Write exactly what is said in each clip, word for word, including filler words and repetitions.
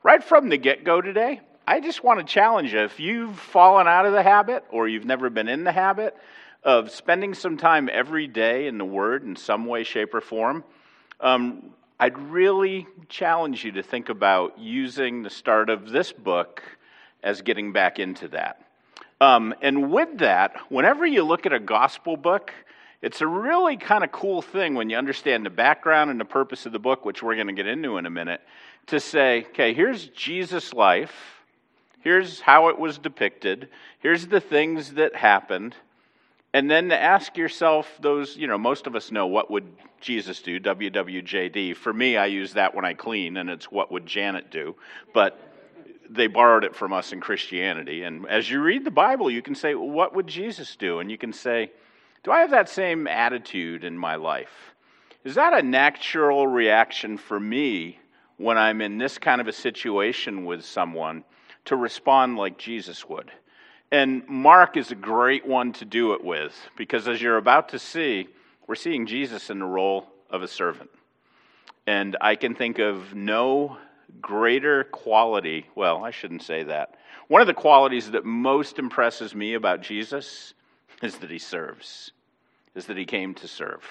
right from the get-go today, I just want to challenge you. If you've fallen out of the habit or you've never been in the habit of spending some time every day in the Word in some way, shape, or form, um, I'd really challenge you to think about using the start of this book as getting back into that. Um, and with that, whenever you look at a gospel book, it's a really kind of cool thing when you understand the background and the purpose of the book, which we're going to get into in a minute, to say, okay, here's Jesus' life, here's how it was depicted, here's the things that happened, and then to ask yourself those, you know, most of us know what would Jesus do, W W J D. For me, I use that when I clean, and it's what would Janet do, but they borrowed it from us in Christianity. And as you read the Bible, you can say, what would Jesus do? And you can say, do I have that same attitude in my life? Is that a natural reaction for me when I'm in this kind of a situation with someone to respond like Jesus would? And Mark is a great one to do it with, because as you're about to see, we're seeing Jesus in the role of a servant. And I can think of no greater quality, well, I shouldn't say that. One of the qualities that most impresses me about Jesus is that he serves, is that he came to serve.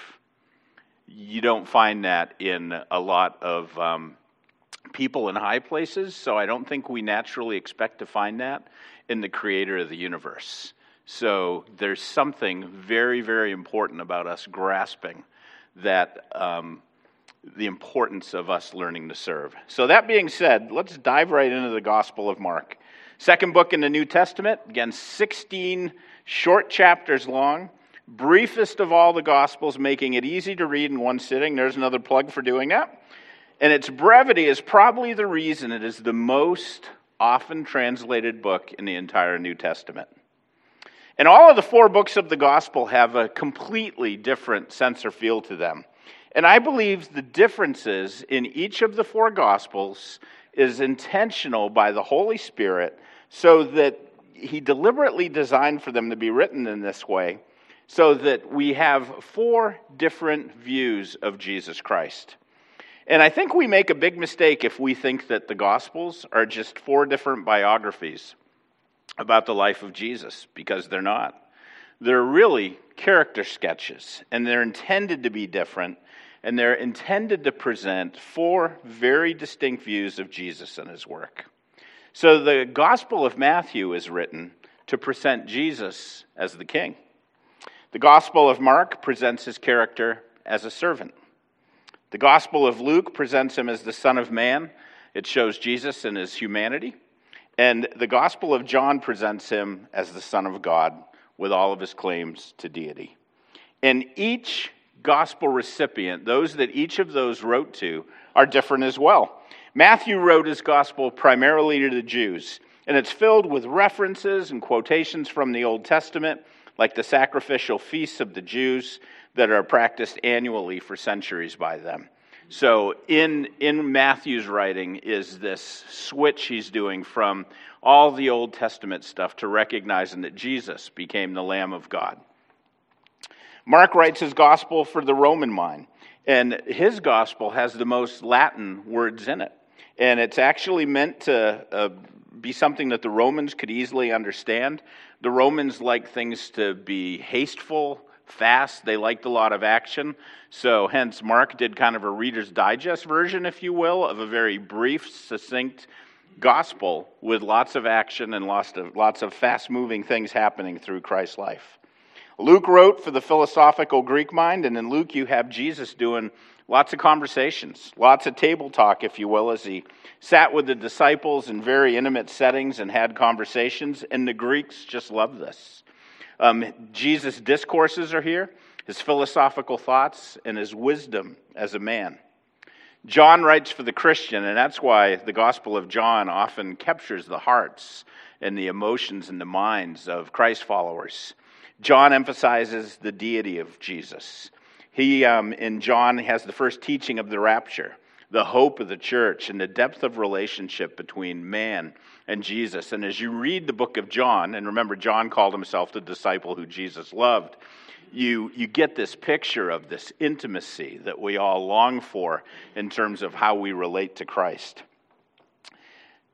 You don't find that in a lot of um, people in high places, so I don't think we naturally expect to find that in the creator of the universe. So there's something very, very important about us grasping that um, the importance of us learning to serve. So that being said, let's dive right into the Gospel of Mark. Second book in the New Testament, again, sixteen short chapters long, briefest of all the Gospels, making it easy to read in one sitting. There's another plug for doing that. And its brevity is probably the reason it is the most often translated book in the entire New Testament. And all of the four books of the Gospel have a completely different sense or feel to them. And I believe the differences in each of the four Gospels is intentional by the Holy Spirit, so that he deliberately designed for them to be written in this way, so that we have four different views of Jesus Christ. And I think we make a big mistake if we think that the Gospels are just four different biographies about the life of Jesus, because they're not. They're really character sketches, and they're intended to be different, and they're intended to present four very distinct views of Jesus and his work. So the Gospel of Matthew is written to present Jesus as the king. The Gospel of Mark presents his character as a servant. The Gospel of Luke presents him as the Son of Man. It shows Jesus in his humanity. And the Gospel of John presents him as the Son of God with all of his claims to deity. And each gospel recipient, those that each of those wrote to, are different as well. Matthew wrote his gospel primarily to the Jews, and it's filled with references and quotations from the Old Testament, like the sacrificial feasts of the Jews that are practiced annually for centuries by them. So in, in Matthew's writing is this switch he's doing from all the Old Testament stuff to recognizing that Jesus became the Lamb of God. Mark writes his gospel for the Roman mind, and his gospel has the most Latin words in it. And it's actually meant to uh, be something that the Romans could easily understand. The Romans like things to be hasteful, fast. They liked a lot of action. So hence Mark did kind of a Reader's Digest version, if you will, of a very brief, succinct gospel with lots of action and lots of, lots of fast-moving things happening through Christ's life. Luke wrote for the philosophical Greek mind, and in Luke you have Jesus doing lots of conversations, lots of table talk, if you will, as he sat with the disciples in very intimate settings and had conversations, and the Greeks just love this. Um, Jesus' discourses are here, his philosophical thoughts, and his wisdom as a man. John writes for the Christian, and that's why the Gospel of John often captures the hearts and the emotions and the minds of Christ followers. John emphasizes the deity of Jesus. He, um, in John, has the first teaching of the rapture, the hope of the church, and the depth of relationship between man and Jesus. And as you read the book of John, and remember, John called himself the disciple who Jesus loved, you, you get this picture of this intimacy that we all long for in terms of how we relate to Christ.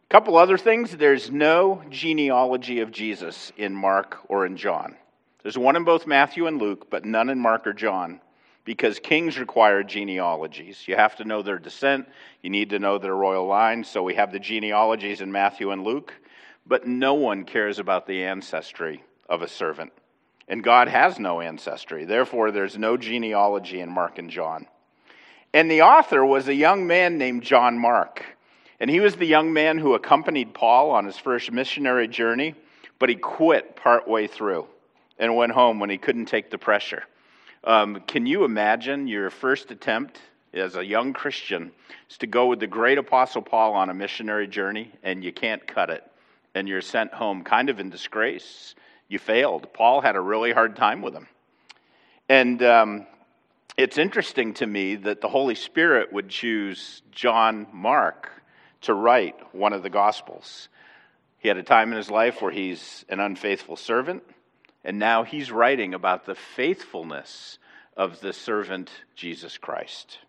Couple other things. There's no genealogy of Jesus in Mark or in John. There's one in both Matthew and Luke, but none in Mark or John, because kings require genealogies. You have to know their descent. You need to know their royal line. So we have the genealogies in Matthew and Luke, but no one cares about the ancestry of a servant. And God has no ancestry. Therefore, there's no genealogy in Mark and John. And the author was a young man named John Mark. And he was the young man who accompanied Paul on his first missionary journey, but he quit partway through and went home when he couldn't take the pressure. Um, can you imagine your first attempt as a young Christian is to go with the great Apostle Paul on a missionary journey, and you can't cut it, and you're sent home kind of in disgrace? You failed. Paul had a really hard time with him. And um, it's interesting to me that the Holy Spirit would choose John Mark to write one of the Gospels. He had a time in his life where he's an unfaithful servant, and now he's writing about the faithfulness of the servant Jesus Christ.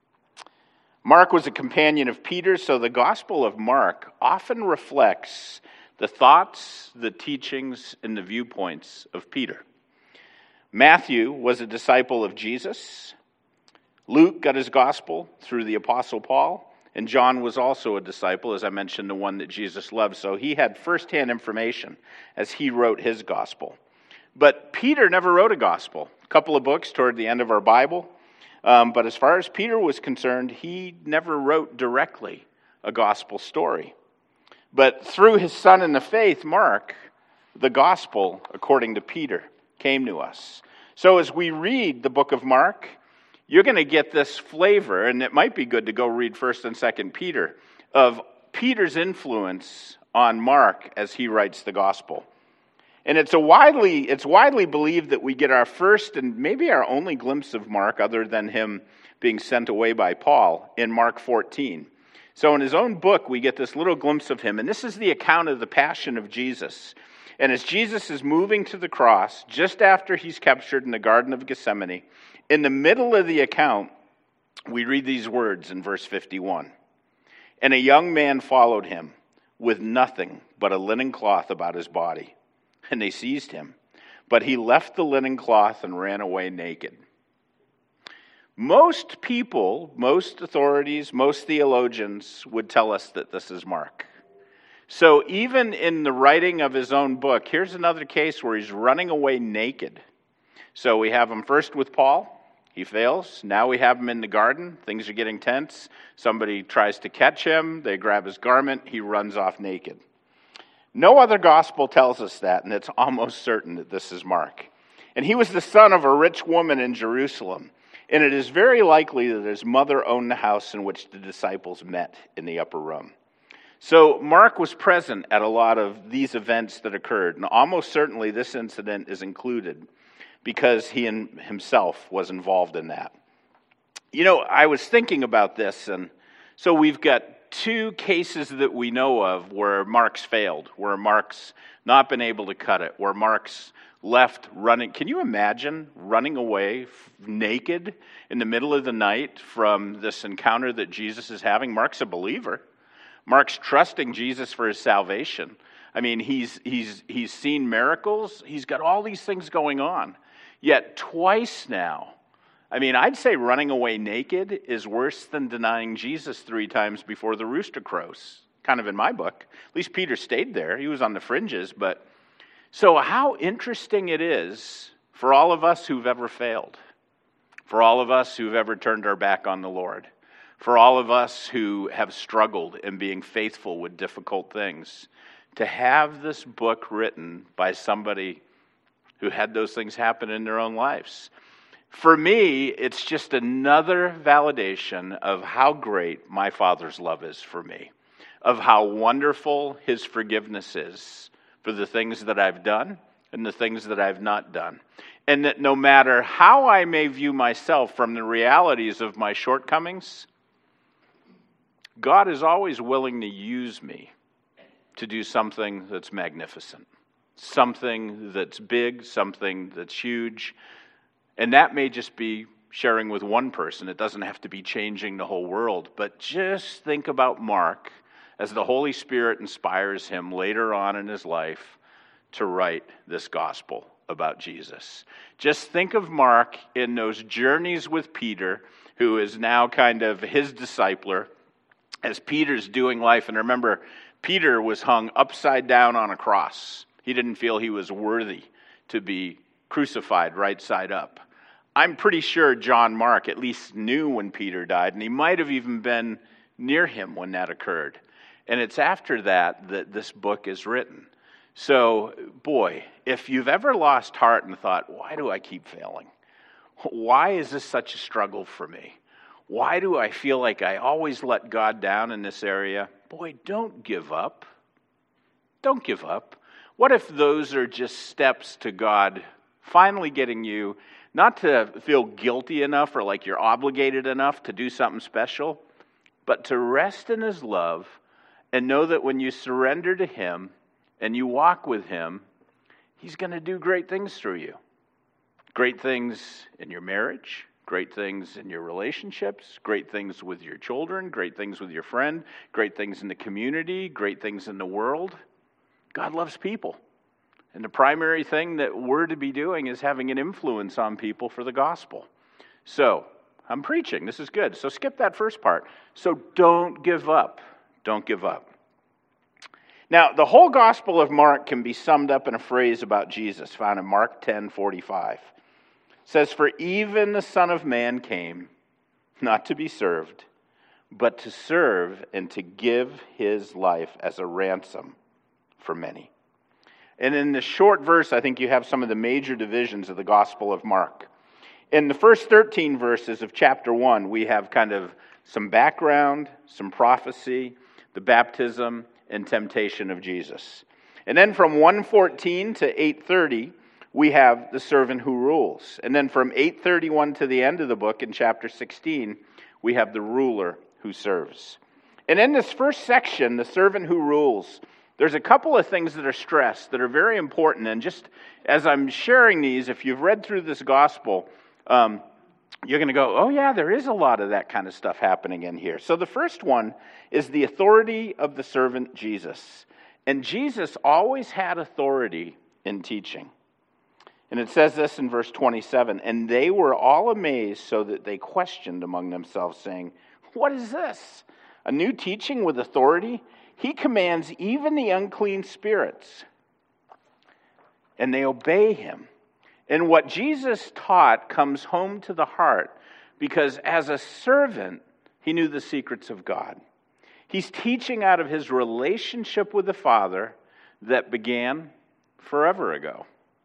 Mark was a companion of Peter, so the Gospel of Mark often reflects the thoughts, the teachings, and the viewpoints of Peter. Matthew was a disciple of Jesus. Luke got his Gospel through the Apostle Paul. And John was also a disciple, as I mentioned, the one that Jesus loved. So he had firsthand information as he wrote his gospel. But Peter never wrote a gospel. A couple of books toward the end of our Bible. Um, but as far as Peter was concerned, he never wrote directly a gospel story. But through his son in the faith, Mark, the gospel, according to Peter, came to us. So as we read the book of Mark, you're going to get this flavor, and it might be good to go read First and Second Peter, of Peter's influence on Mark as he writes the gospel. And it's a widely it's widely believed that we get our first and maybe our only glimpse of Mark, other than him being sent away by Paul, in Mark fourteen. So in his own book, we get this little glimpse of him, and this is the account of the passion of Jesus. And as Jesus is moving to the cross, just after he's captured in the Garden of Gethsemane, in the middle of the account, we read these words in verse fifty-one. And a young man followed him with nothing but a linen cloth about his body. And they seized him. But he left the linen cloth and ran away naked. Most people, most authorities, most theologians would tell us that this is Mark. So even in the writing of his own book, here's another case where he's running away naked. So we have him first with Paul. He fails. Now we have him in the garden. Things are getting tense. Somebody tries to catch him. They grab his garment. He runs off naked. No other gospel tells us that, and it's almost certain that this is Mark. And he was the son of a rich woman in Jerusalem. And it is very likely that his mother owned the house in which the disciples met in the upper room. So Mark was present at a lot of these events that occurred. And almost certainly this incident is included because he himself was involved in that. You know, I was thinking about this, and so we've got two cases that we know of where Mark's failed, where Mark's not been able to cut it, where Mark's left running. Can you imagine running away f- naked in the middle of the night from this encounter that Jesus is having? Mark's a believer. Mark's trusting Jesus for his salvation. I mean, he's he's he's seen miracles. He's got all these things going on. Yet twice now, I mean, I'd say running away naked is worse than denying Jesus three times before the rooster crows, kind of in my book. At least Peter stayed there. He was on the fringes. But so how interesting it is for all of us who've ever failed, for all of us who've ever turned our back on the Lord, for all of us who have struggled in being faithful with difficult things, to have this book written by somebody who had those things happen in their own lives. For me, it's just another validation of how great my Father's love is for me, of how wonderful his forgiveness is for the things that I've done and the things that I've not done. And that no matter how I may view myself from the realities of my shortcomings, God is always willing to use me to do something that's magnificent, something that's big, something that's huge. And that may just be sharing with one person. It doesn't have to be changing the whole world. But just think about Mark as the Holy Spirit inspires him later on in his life to write this gospel about Jesus. Just think of Mark in those journeys with Peter, who is now kind of his discipler, as Peter's doing life. And remember, Peter was hung upside down on a cross. He didn't feel he was worthy to be crucified right side up. I'm pretty sure John Mark at least knew when Peter died, and he might have even been near him when that occurred. And it's after that that this book is written. So, boy, if you've ever lost heart and thought, why do I keep failing? Why is this such a struggle for me? Why do I feel like I always let God down in this area? Boy, don't give up. Don't give up. What if those are just steps to God finally getting you not to feel guilty enough or like you're obligated enough to do something special, but to rest in his love and know that when you surrender to him and you walk with him, he's going to do great things through you. Great things in your marriage, great things in your relationships, great things with your children, great things with your friend, great things in the community, great things in the world. God loves people. And the primary thing that we're to be doing is having an influence on people for the gospel. So, I'm preaching. This is good. So skip that first part. So don't give up. Don't give up. Now, the whole Gospel of Mark can be summed up in a phrase about Jesus found in Mark ten forty-five. It says, "For even the Son of Man came, not to be served, but to serve and to give his life as a ransom for many." And in this short verse, I think you have some of the major divisions of the Gospel of Mark. In the first thirteen verses of chapter one, we have kind of some background, some prophecy, the baptism, and temptation of Jesus. And then from one fourteen to eight thirty, we have the servant who rules. And then from eight thirty-one to the end of the book in chapter sixteen, we have the ruler who serves. And in this first section, the servant who rules, there's a couple of things that are stressed that are very important. And just as I'm sharing these, if you've read through this gospel, um, you're going to go, oh yeah, there is a lot of that kind of stuff happening in here. So the first one is the authority of the servant Jesus. And Jesus always had authority in teaching. And it says this in verse twenty-seven, "And they were all amazed so that they questioned among themselves, saying, 'What is this? A new teaching with authority? He commands even the unclean spirits, and they obey him.'" And what Jesus taught comes home to the heart, because as a servant, he knew the secrets of God. He's teaching out of his relationship with the Father that began forever ago.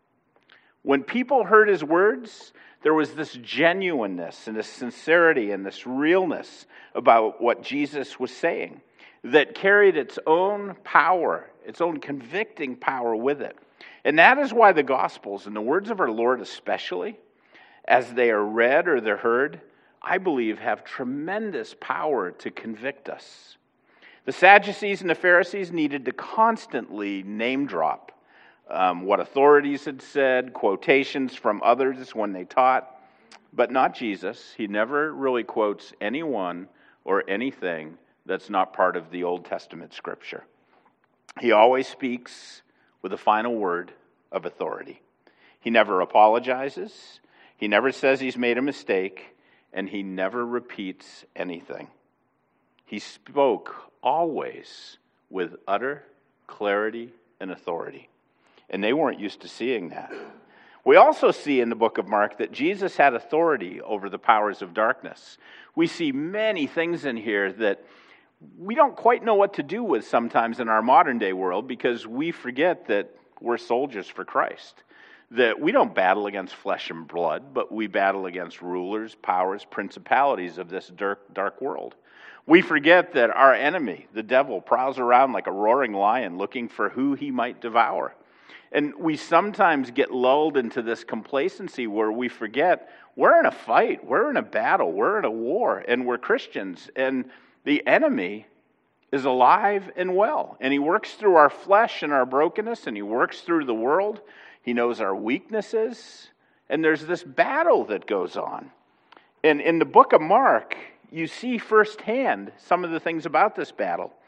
When people heard his words, there was this genuineness and this sincerity and this realness about what Jesus was saying that carried its own power, its own convicting power with it. And that is why the Gospels, and the words of our Lord especially, as they are read or they're heard, I believe have tremendous power to convict us. The Sadducees and the Pharisees needed to constantly name drop um, what authorities had said, quotations from others when they taught, but not Jesus. He never really quotes anyone or anything that's not part of the Old Testament Scripture. He always speaks with a final word of authority. He never apologizes. He never says he's made a mistake, and he never repeats anything. He spoke always with utter clarity and authority, and they weren't used to seeing that. We also see in the book of Mark that Jesus had authority over the powers of darkness. We see many things in here that we don't quite know what to do with sometimes in our modern day world, because we forget that we're soldiers for Christ. That we don't battle against flesh and blood, but we battle against rulers, powers, principalities of this dark, dark world. We forget that our enemy, the devil, prowls around like a roaring lion looking for who he might devour. And we sometimes get lulled into this complacency where we forget we're in a fight, we're in a battle, we're in a war, and we're Christians. And the enemy is alive and well. And he works through our flesh and our brokenness, and he works through the world. He knows our weaknesses. And there's this battle that goes on. And in the book of Mark, you see firsthand some of the things about this battle.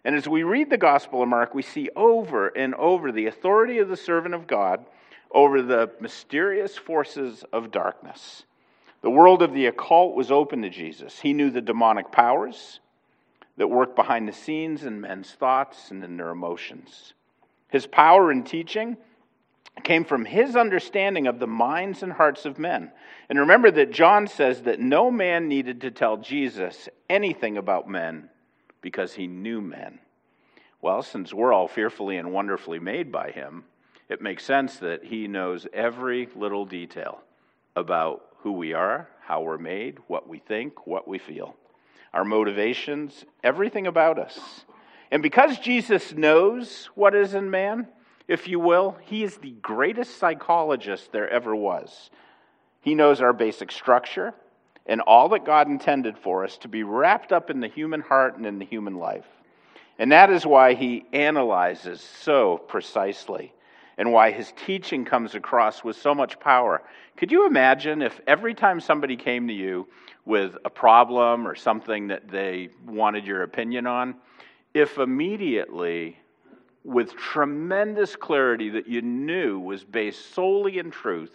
And as we read the Gospel of Mark, we see over and over the authority of the servant of God over the mysterious forces of darkness. The world of the occult was open to Jesus. He knew the demonic powers that work behind the scenes in men's thoughts and in their emotions. His power in teaching came from his understanding of the minds and hearts of men. And remember that John says that no man needed to tell Jesus anything about men because he knew men. Well, since we're all fearfully and wonderfully made by him, it makes sense that he knows every little detail about who we are, how we're made, what we think, what we feel, our motivations, everything about us. And because Jesus knows what is in man, if you will, he is the greatest psychologist there ever was. He knows our basic structure and all that God intended for us to be wrapped up in the human heart and in the human life. And that is why he analyzes so precisely and why his teaching comes across with so much power. Could you imagine if every time somebody came to you with a problem or something that they wanted your opinion on, if immediately, with tremendous clarity that you knew was based solely in truth,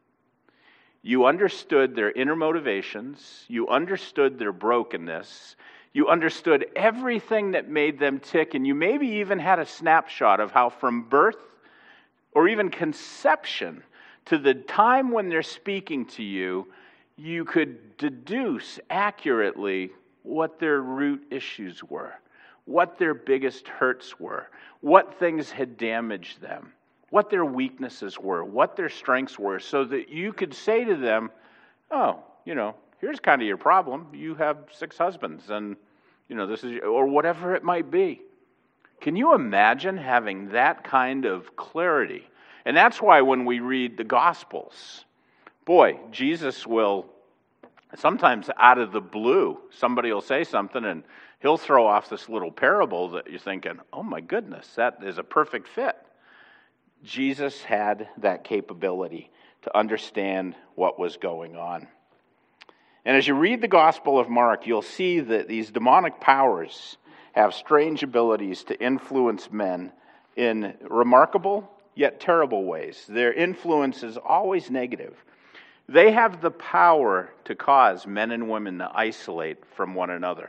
you understood their inner motivations, you understood their brokenness, you understood everything that made them tick, and you maybe even had a snapshot of how from birth or even conception to the time when they're speaking to you, you could deduce accurately what their root issues were, what their biggest hurts were, what things had damaged them, what their weaknesses were, what their strengths were, so that you could say to them, oh, you know, here's kind of your problem. You have six husbands, and, you know, this is, or whatever it might be. Can you imagine having that kind of clarity? And that's why when we read the Gospels, boy, Jesus will, sometimes out of the blue, somebody will say something and he'll throw off this little parable that you're thinking, oh my goodness, that is a perfect fit. Jesus had that capability to understand what was going on. And as you read the Gospel of Mark, you'll see that these demonic powers have strange abilities to influence men in remarkable yet terrible ways. Their influence is always negative. They have the power to cause men and women to isolate from one another.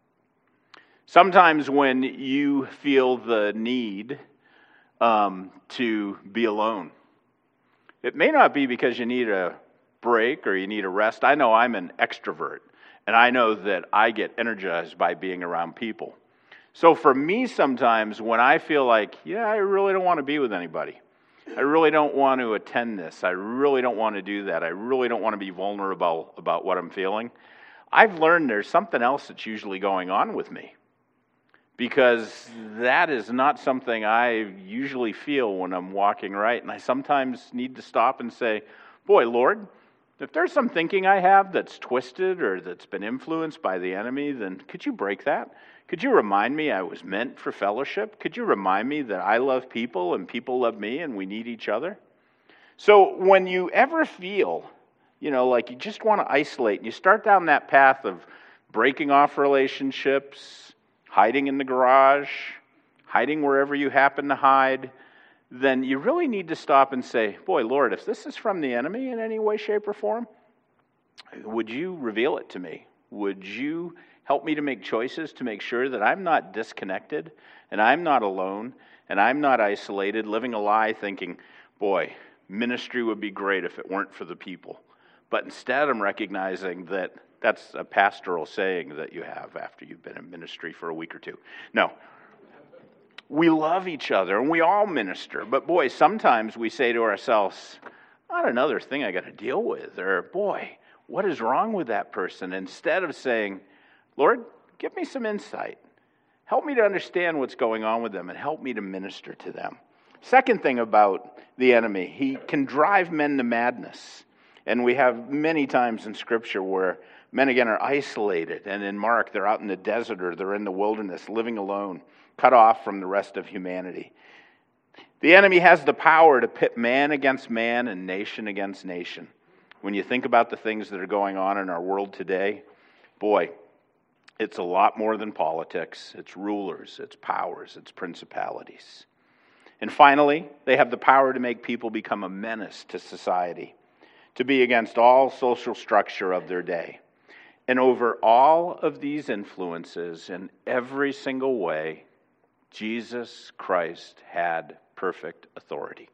Sometimes when you feel the need um, to be alone, it may not be because you need a break or you need a rest. I know I'm an extrovert, and I know that I get energized by being around people. So for me, sometimes when I feel like, yeah, I really don't want to be with anybody. I really don't want to attend this. I really don't want to do that. I really don't want to be vulnerable about what I'm feeling. I've learned there's something else that's usually going on with me, because that is not something I usually feel when I'm walking right. And I sometimes need to stop and say, boy, Lord, if there's some thinking I have that's twisted or that's been influenced by the enemy, then could you break that? Could you remind me I was meant for fellowship? Could you remind me that I love people and people love me and we need each other? So when you ever feel, you know, like you just want to isolate and you start down that path of breaking off relationships, hiding in the garage, hiding wherever you happen to hide, then you really need to stop and say, boy, Lord, if this is from the enemy in any way, shape, or form, would you reveal it to me? Would you help me to make choices to make sure that I'm not disconnected and I'm not alone and I'm not isolated, living a lie thinking, boy, ministry would be great if it weren't for the people. But instead I'm recognizing that that's a pastoral saying that you have after you've been in ministry for a week or two. No. We love each other and we all minister. But boy, sometimes we say to ourselves, not another thing I got to deal with. Or boy, what is wrong with that person? Instead of saying, Lord, give me some insight. Help me to understand what's going on with them and help me to minister to them. Second thing about the enemy, he can drive men to madness. And we have many times in Scripture where men, again, are isolated. And in Mark, they're out in the desert or they're in the wilderness, living alone, cut off from the rest of humanity. The enemy has the power to pit man against man and nation against nation. When you think about the things that are going on in our world today, boy, It's a lot more than politics. It's rulers, it's powers, it's principalities. And finally, they have the power to make people become a menace to society, to be against all social structure of their day. And over all of these influences, in every single way, Jesus Christ had perfect authority.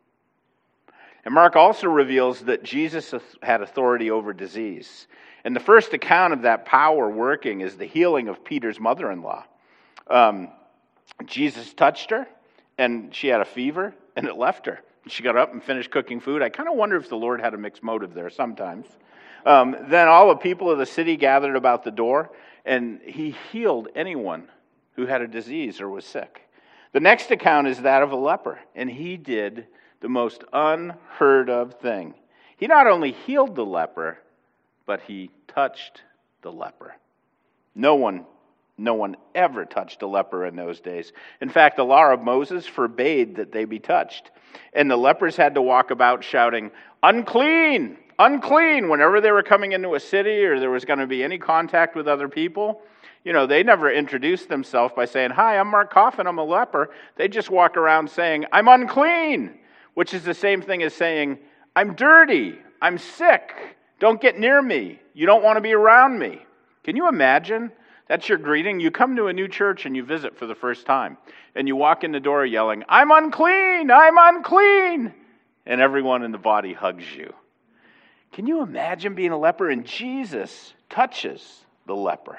And Mark also reveals that Jesus had authority over disease. And the first account of that power working is the healing of Peter's mother-in-law. Um, Jesus touched her, and she had a fever, and it left her. She got up and finished cooking food. I kind of wonder if the Lord had a mixed motive there sometimes. Um, then all the people of the city gathered about the door, and he healed anyone who had a disease or was sick. The next account is that of a leper, and he did the most unheard of thing. He not only healed the leper, but he touched the leper. No one, no one ever touched a leper in those days. In fact, the law of Moses forbade that they be touched. And the lepers had to walk about shouting, "Unclean! Unclean!" whenever they were coming into a city or there was going to be any contact with other people. You know, they never introduced themselves by saying, "Hi, I'm Mark Coffin, I'm a leper." They just walk around saying, "I'm unclean," which is the same thing as saying, "I'm dirty, I'm sick, don't get near me, you don't want to be around me." Can you imagine? That's your greeting. You come to a new church and you visit for the first time, and you walk in the door yelling, "I'm unclean, I'm unclean," and everyone in the body hugs you. Can you imagine being a leper? And Jesus touches the leper.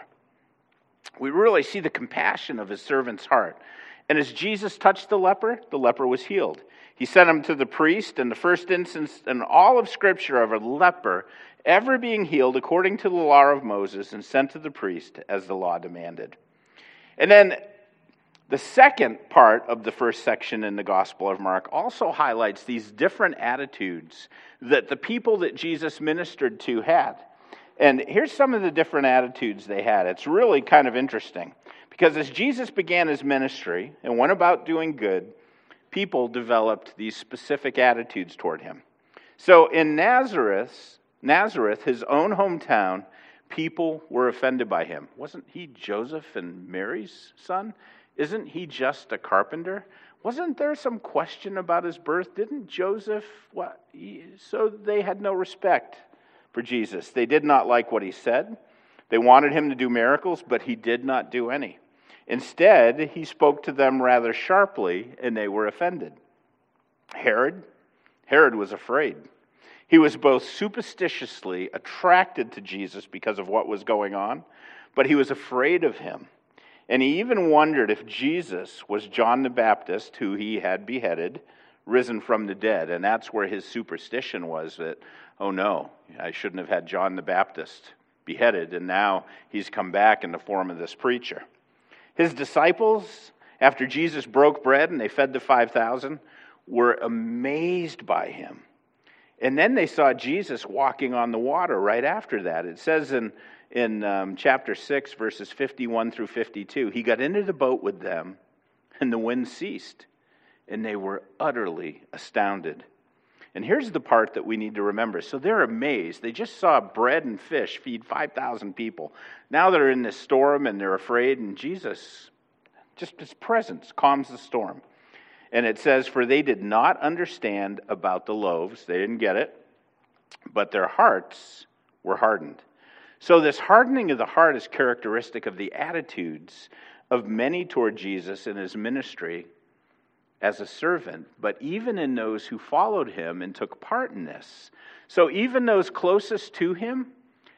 We really see the compassion of his servant's heart. And as Jesus touched the leper, the leper was healed. He sent him to the priest, and the first instance in all of Scripture of a leper ever being healed according to the law of Moses and sent to the priest as the law demanded. And then the second part of the first section in the Gospel of Mark also highlights these different attitudes that the people that Jesus ministered to had. And here's some of the different attitudes they had. It's really kind of interesting, because as Jesus began his ministry and went about doing good, people developed these specific attitudes toward him. So in Nazareth, Nazareth, his own hometown, people were offended by him. Wasn't he Joseph and Mary's son? Isn't he just a carpenter? Wasn't there some question about his birth? Didn't Joseph, what? He, so they had no respect for Jesus. They did not like what he said. They wanted him to do miracles, but he did not do any. Instead, he spoke to them rather sharply, and they were offended. Herod, Herod was afraid. He was both superstitiously attracted to Jesus because of what was going on, but he was afraid of him. And he even wondered if Jesus was John the Baptist, who he had beheaded, risen from the dead. And that's where his superstition was, that, oh no, I shouldn't have had John the Baptist beheaded, and now he's come back in the form of this preacher. His disciples, after Jesus broke bread and they fed the five thousand, were amazed by him. And then they saw Jesus walking on the water right after that. It says in, in um, chapter six, verses fifty-one through fifty-two, he got into the boat with them, and the wind ceased, and they were utterly astounded. And here's the part that we need to remember. So they're amazed. They just saw bread and fish feed five thousand people. Now they're in this storm, and they're afraid, and Jesus, just his presence, calms the storm. And it says, "For they did not understand about the loaves." They didn't get it. But their hearts were hardened. So this hardening of the heart is characteristic of the attitudes of many toward Jesus in his ministry as a servant, but even in those who followed him and took part in this. So even those closest to him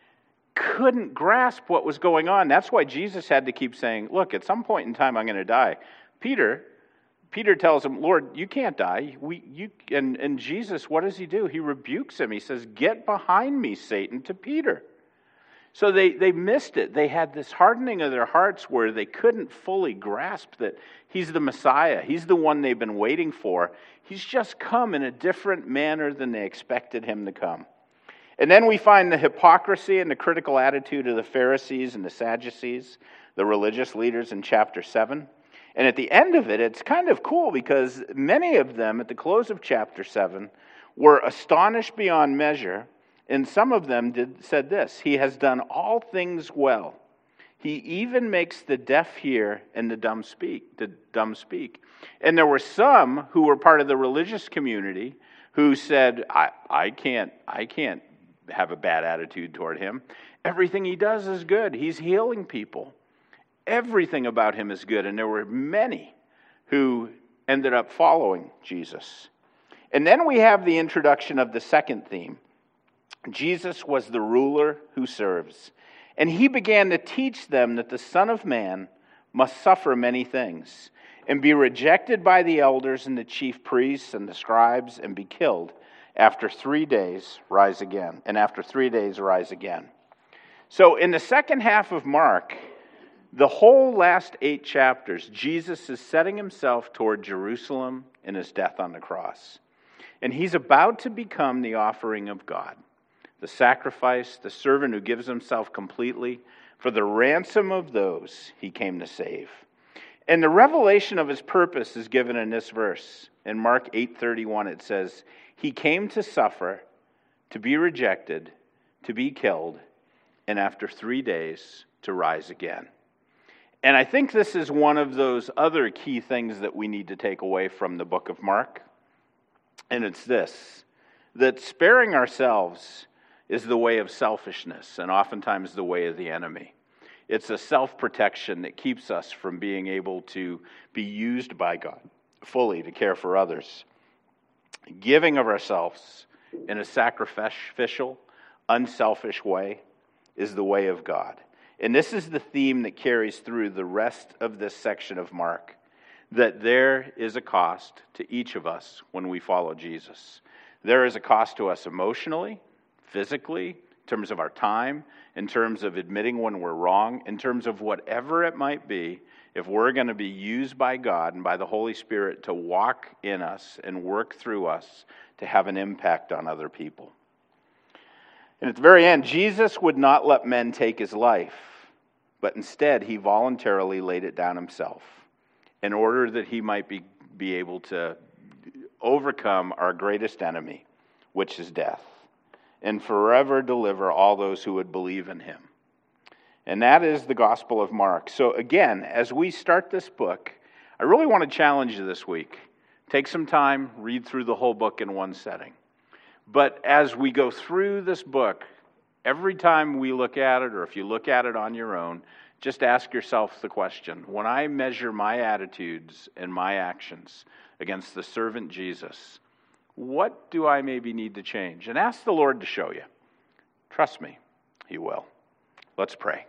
couldn't grasp what was going on. That's why Jesus had to keep saying, look, at some point in time I'm going to die. Peter, Peter tells him, Lord, you can't die. We, you, and, and Jesus, what does he do? He rebukes him. He says, get behind me, Satan, to Peter. So they, they missed it. They had this hardening of their hearts where they couldn't fully grasp that he's the Messiah. He's the one they've been waiting for. He's just come in a different manner than they expected him to come. And then we find the hypocrisy and the critical attitude of the Pharisees and the Sadducees, the religious leaders in chapter seven. And at the end of it, it's kind of cool because many of them at the close of chapter seven were astonished beyond measure. And some of them did, said this, he has done all things well. He even makes the deaf hear and the dumb speak, the dumb speak. And there were some who were part of the religious community who said, I, I can't, I can't have a bad attitude toward him. Everything he does is good. He's healing people. Everything about him is good. And there were many who ended up following Jesus. And then we have the introduction of the second theme. Jesus was the ruler who serves. And he began to teach them that the Son of Man must suffer many things and be rejected by the elders and the chief priests and the scribes and be killed. After three days, rise again. And after three days, rise again. So in the second half of Mark, the whole last eight chapters, Jesus is setting himself toward Jerusalem and his death on the cross. And he's about to become the offering of God, the sacrifice, the servant who gives himself completely for the ransom of those he came to save. And the revelation of his purpose is given in this verse. In Mark eight thirty-one, it says, he came to suffer, to be rejected, to be killed, and after three days to rise again. And I think this is one of those other key things that we need to take away from the book of Mark. And it's this, that sparing ourselves is the way of selfishness and oftentimes the way of the enemy. It's a self-protection that keeps us from being able to be used by God fully to care for others. Giving of ourselves in a sacrificial, unselfish way is the way of God. And this is the theme that carries through the rest of this section of Mark, that there is a cost to each of us when we follow Jesus. There is a cost to us emotionally, physically, in terms of our time, in terms of admitting when we're wrong, in terms of whatever it might be, if we're going to be used by God and by the Holy Spirit to walk in us and work through us to have an impact on other people. And at the very end, Jesus would not let men take his life, but instead he voluntarily laid it down himself in order that he might be, be able to overcome our greatest enemy, which is death, and forever deliver all those who would believe in him. And that is the Gospel of Mark. So again, as we start this book, I really want to challenge you this week. Take some time, read through the whole book in one setting. But as we go through this book, every time we look at it, or if you look at it on your own, just ask yourself the question, when I measure my attitudes and my actions against the servant Jesus, what do I maybe need to change? And ask the Lord to show you. Trust me, he will. Let's pray.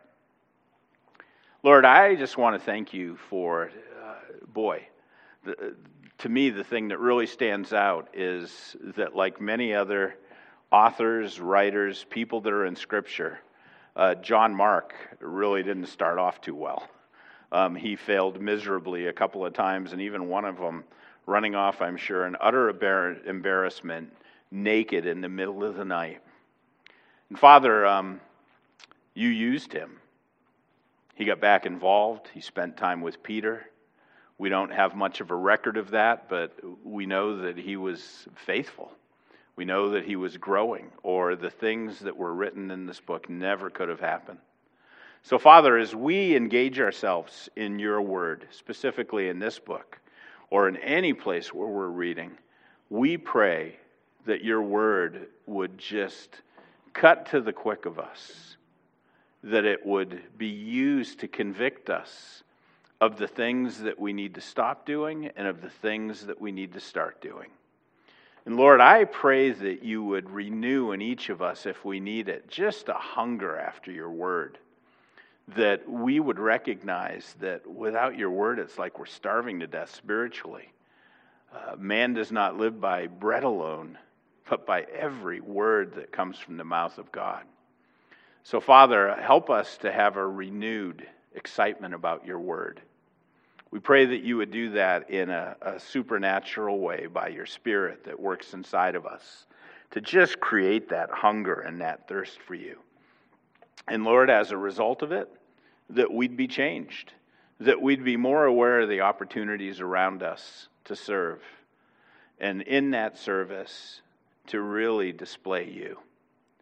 Lord, I just want to thank you for, uh, boy, the, to me the thing that really stands out is that like many other authors, writers, people that are in Scripture, uh, John Mark really didn't start off too well. Um, he failed miserably a couple of times, and even one of them running off, I'm sure, in utter embarrassment, naked in the middle of the night. And Father, um, you used him. He got back involved. He spent time with Peter. We don't have much of a record of that, but we know that he was faithful. We know that he was growing, or the things that were written in this book never could have happened. So, Father, as we engage ourselves in your word, specifically in this book, or in any place where we're reading, we pray that your word would just cut to the quick of us, that it would be used to convict us of the things that we need to stop doing and of the things that we need to start doing. And Lord, I pray that you would renew in each of us, if we need it, just a hunger after your word. That we would recognize that without your word, it's like we're starving to death spiritually. Uh, man does not live by bread alone, but by every word that comes from the mouth of God. So, Father, help us to have a renewed excitement about your word. We pray that you would do that in a, a supernatural way by your Spirit that works inside of us, to just create that hunger and that thirst for you. And Lord, as a result of it, that we'd be changed, that we'd be more aware of the opportunities around us to serve, and in that service, to really display you.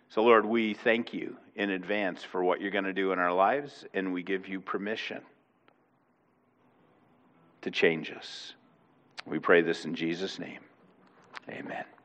So, Lord, we thank you in advance for what you're going to do in our lives, and we give you permission to change us. We pray this in Jesus' name. Amen.